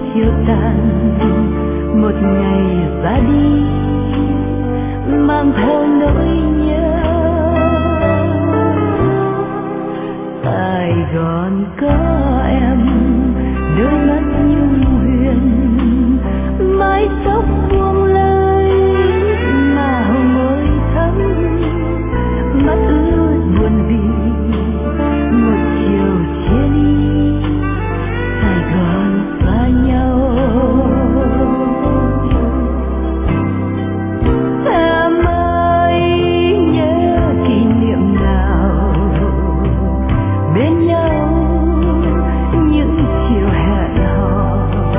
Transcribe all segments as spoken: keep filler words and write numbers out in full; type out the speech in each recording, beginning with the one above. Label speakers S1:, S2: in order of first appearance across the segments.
S1: chiều tàn, một ngày ra đi mang theo nỗi nhớ. Sài Gòn có em, đôi mắt nhung huyền, mái tóc buông lơi mà hồng môi thắm, mắt ướt buồn vì một chiều chia ly. Sài Gòn xa nhau, em ơi nhớ kỷ niệm nào bên nhau, những chiều hẹn hò,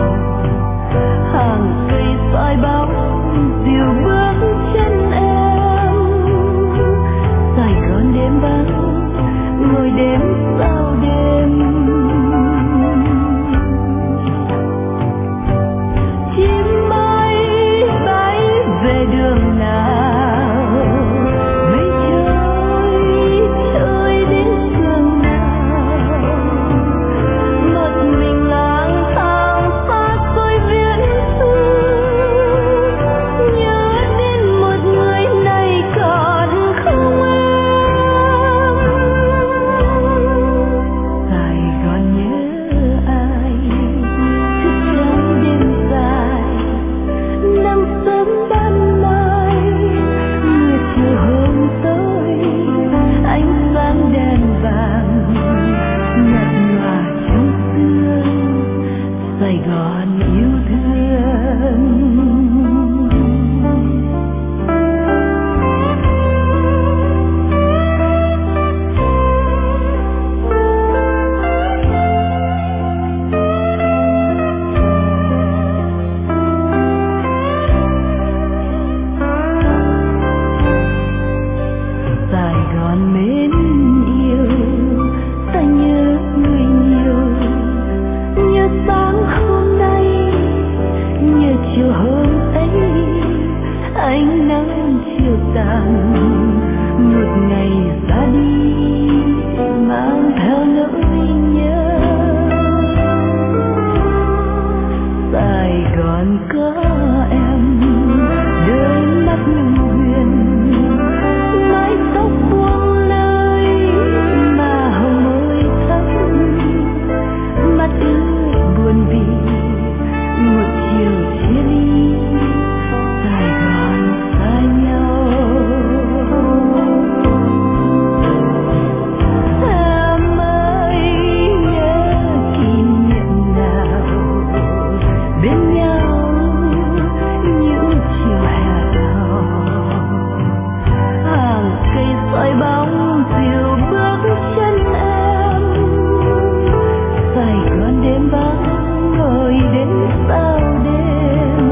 S1: hàng cây soi bóng dìu bước chân em. Sài Gòn đêm vắng, ngồi đêm sau đêm, chim bay bay về đường nào, mây trôi trôi đến phương nào. Một mình lang thang xa xôi viễn xứ, nhớ đến một người này còn không em. Sài Gòn nhớ ai, thức trắng đêm dài, nắng sớm ban mai, mưa chiều hôm tối, ánh sáng đèn vàng nhạt nhòa trong sương. Sài Gòn yêu thương. Sài Gòn mến yêu, ta nhớ người nhiều, nhớ sáng hôm nay, nhớ chiều hôm ấy, ánh nắng chiều tàn, một ngày ra đi mang theo nỗi nhớ. Sài Gòn có em, đôi mắt nhung huyền, mái tóc buông lơi mà hồng môi thắm, mắt ướt buồn vì một chiều chia ly. Sài Gòn xa nhau, em ơi nhớ kỷ niệm nào bên nhau, những chiều hẹn hò, hàng cây soi bóng dìu bước chân em. Sài Gòn đêm vắng, ngồi đến sau đêm,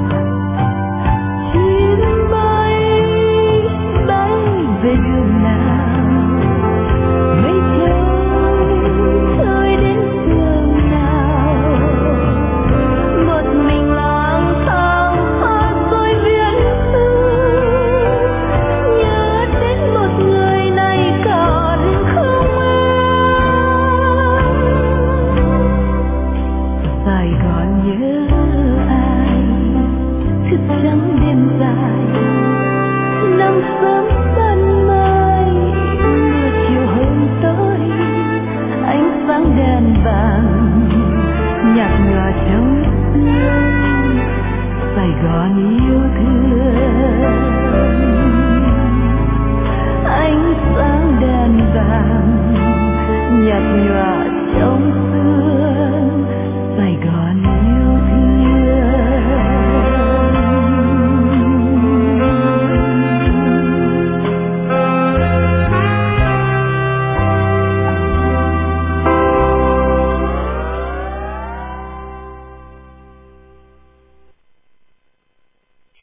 S1: chim bay bay về đường nào,